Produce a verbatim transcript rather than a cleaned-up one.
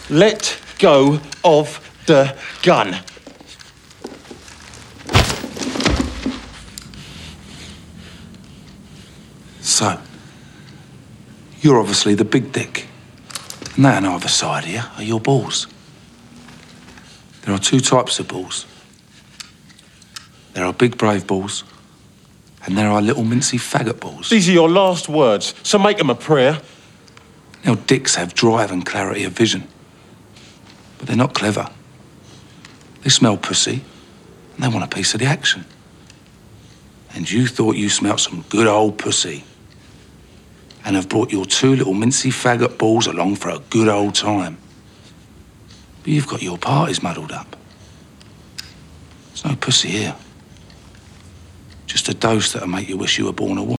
Let go of the gun. So, you're obviously the big dick. And that on either side here are your balls. There are two types of balls. There are big brave balls, and there are little mincy faggot balls. These are your last words, so make them a prayer. Now, dicks have drive and clarity of vision, but they're not clever. They smell pussy, and they want a piece of the action. And you thought you smelt some good old pussy, and have brought your two little mincy faggot balls along for a good old time. But you've got your parties muddled up. There's no pussy here. Just a dose that'll make you wish you were born a woman.